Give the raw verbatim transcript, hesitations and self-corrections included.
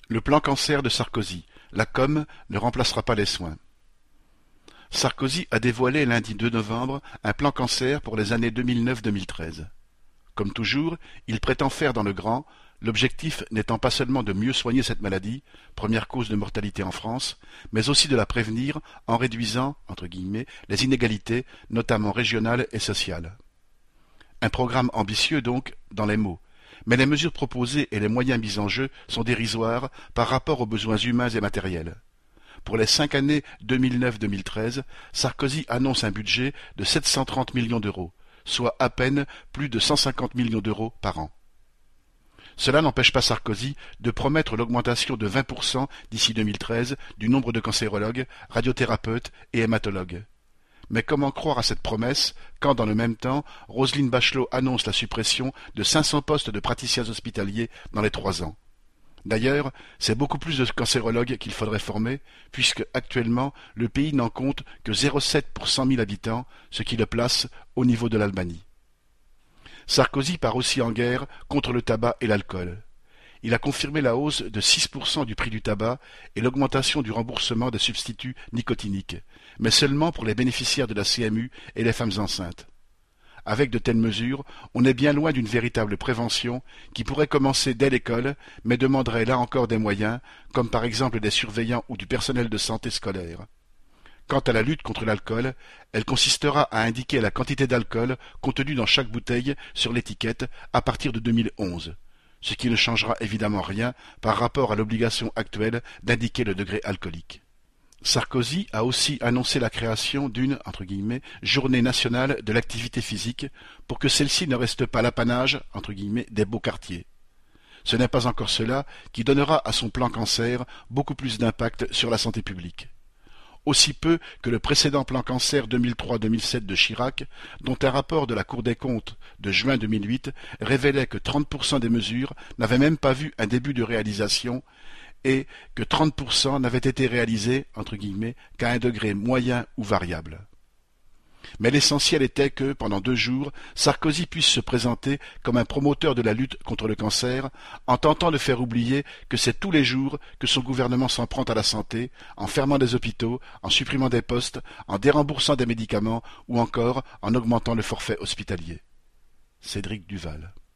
Le plan cancer de Sarkozy: la com ne remplacera pas les soins. Sarkozy a dévoilé lundi deux novembre un plan cancer pour les années deux mille neuf à deux mille treize. Comme toujours, il prétend faire dans le grand, l'objectif n'étant pas seulement de mieux soigner cette maladie, première cause de mortalité en France, mais aussi de la prévenir en réduisant, entre guillemets, les inégalités, notamment régionales et sociales. Un programme ambitieux donc, dans les mots, mais les mesures proposées et les moyens mis en jeu sont dérisoires par rapport aux besoins humains et matériels. Pour les cinq années deux mille neuf à deux mille treize, Sarkozy annonce un budget de sept cent trente millions d'euros, soit à peine plus de cent cinquante millions d'euros par an. Cela n'empêche pas Sarkozy de promettre l'augmentation de vingt pour cent d'ici deux mille treize du nombre de cancérologues, radiothérapeutes et hématologues. Mais comment croire à cette promesse quand, dans le même temps, Roselyne Bachelot annonce la suppression de cinq cents postes de praticiens hospitaliers dans les trois ans? D'ailleurs, c'est beaucoup plus de cancérologues qu'il faudrait former, puisque, actuellement, le pays n'en compte que zéro virgule sept pour cent mille habitants, ce qui le place au niveau de l'Albanie. Sarkozy part aussi en guerre contre le tabac et l'alcool. Il a confirmé la hausse de six pour cent du prix du tabac et l'augmentation du remboursement des substituts nicotiniques, mais seulement pour les bénéficiaires de la C M U et les femmes enceintes. Avec de telles mesures, on est bien loin d'une véritable prévention qui pourrait commencer dès l'école, mais demanderait là encore des moyens, comme par exemple des surveillants ou du personnel de santé scolaire. Quant à la lutte contre l'alcool, elle consistera à indiquer la quantité d'alcool contenue dans chaque bouteille sur l'étiquette à partir de deux mille onze. Ce qui ne changera évidemment rien par rapport à l'obligation actuelle d'indiquer le degré alcoolique. Sarkozy a aussi annoncé la création d'une entre guillemets, journée nationale de l'activité physique pour que celle-ci ne reste pas l'apanage entre guillemets, des beaux quartiers. Ce n'est pas encore cela qui donnera à son plan cancer beaucoup plus d'impact sur la santé publique. Aussi peu que le précédent plan cancer deux mille trois à deux mille sept de Chirac, dont un rapport de la Cour des comptes de juin deux mille huit révélait que trente pour cent des mesures n'avaient même pas vu un début de réalisation et que trente pour cent n'avaient été réalisées entre guillemets, qu'à un degré moyen ou variable. Mais l'essentiel était que, pendant deux jours, Sarkozy puisse se présenter comme un promoteur de la lutte contre le cancer, en tentant de faire oublier que c'est tous les jours que son gouvernement s'en prend à la santé, en fermant des hôpitaux, en supprimant des postes, en déremboursant des médicaments ou encore en augmentant le forfait hospitalier. Cédric Duval.